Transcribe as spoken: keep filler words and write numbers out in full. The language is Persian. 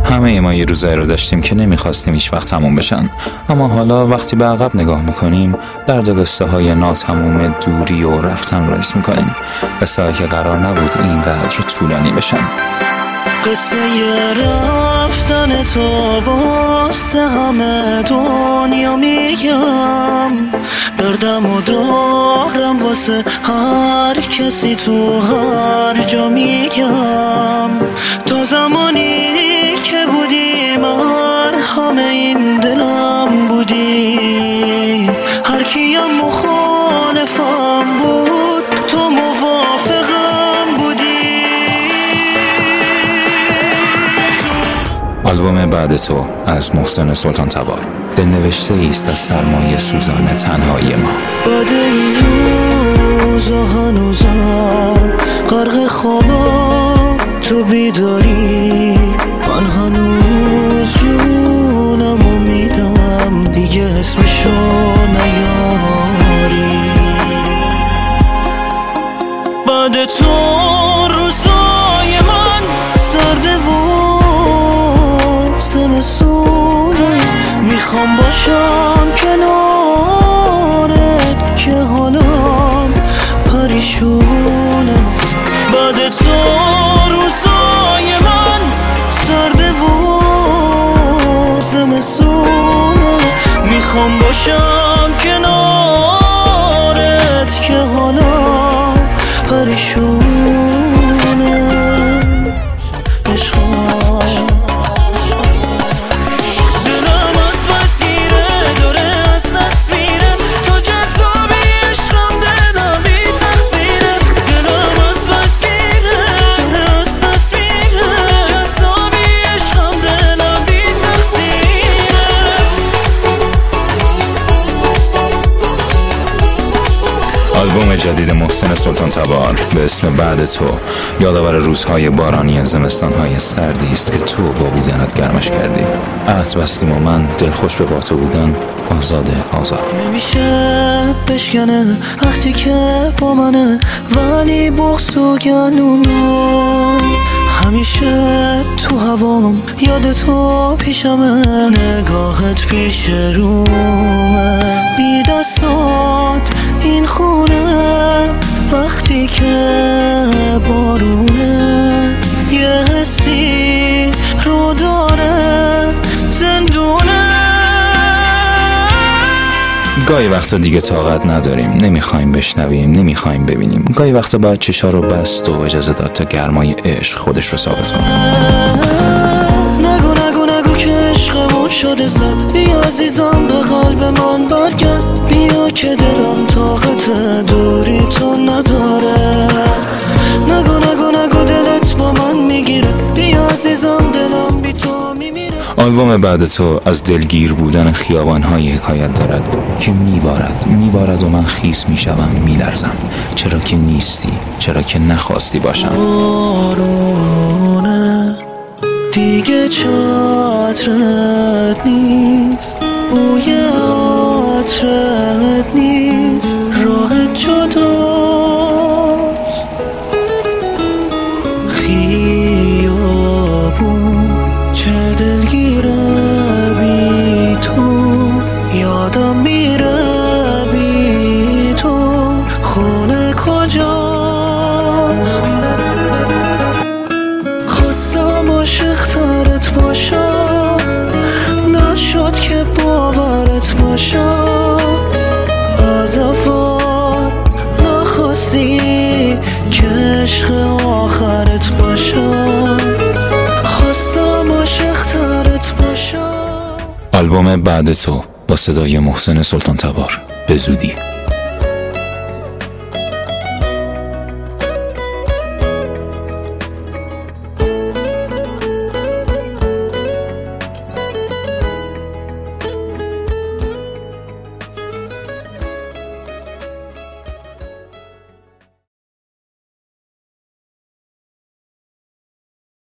همه ما یه روزایی رو داشتیم که نمیخواستیم هیچ وقت تموم بشن، اما حالا وقتی به عقب نگاه میکنیم درد قصه های ناتموم دوری و رفتن رو حس میکنیم، قصه هایی که قرار نبود اینقدر طولانی بشن. قصه رفتن تو واسه همه دنیا میگم، دردم و دارم واسه هر کسی تو هر جا میگم. تا زمانی که بودی مرهم این دلم بودی، هر کیم مخالفم بود تو موافقم بودی. آلبوم بعد تو از محسن سلطان تبار، دلنوشته ایست از سرمایه سوزان تنهایی ما. بعد این روزا هنوزم غرق خوابم تو بیداری، من هنوز جونمو میدم دیگه اسمشو نیاری. بعد تو روزای من سرده و زمستونه، میخوام باشم کنارت که حالم پریشونه. بعد تو روزای من سرده و زمستونه، میخوام باشم کنارت که حالم پریشونه. عشقم آلبوم جدید محسن سلطان تبار به اسم بعد تو یادآور روزهای بارانی زمستانهای سردی است که تو با بودنت گرمش کردی. عهد بستیم و من دلخوش به با تو بودن آزاده آزاد. نمیشه بشکنه وقتی که با منه، ولی بغض و گلومو همیشه تو هوام، یاد تو پیشمه، نگاهت پیش رومه. بی دستات این خونه وقتی که بارونه، یه حسی رو داره زندونه. گاهی وقتا دیگه طاقت نداریم، نمیخوایم بشنویم، نمیخوایم ببینیم. گاهی وقتا باید چشا رو بست و اجازه داد تا گرمای عشق خودش رو ثابت کنه. نگو نگو نگو که عشقمون شده سر، بیا عزیزم به قلب من برگرد، بیا که دلم طاقت دوری تو نداره. نگو نگو نگو دلت با من میگیره، بیا عزیزم دلم بی تو میمیره. آلبوم بعد تو از دلگیر بودن خیابان‌های حکایت دارد که میبارد میبارد و من خیس میشوم، میلرزم. چرا که نیستی، چرا که نخواستی باشم. بارونه دیگه چترت نیست، بوی عطرت نیست، راحت جداست. خیابون چه دلگیره بی تو، یادم میره بی تو، خونه کجاست. خواستم عاشق‌ترت باشم، نشد که باورت باشم. از اول نخواستی که عشق آخرت باشم، خواستم عاشق‌ترت باشم. آلبوم بعد تو با صدای محسن سلطان تبار، به زودی.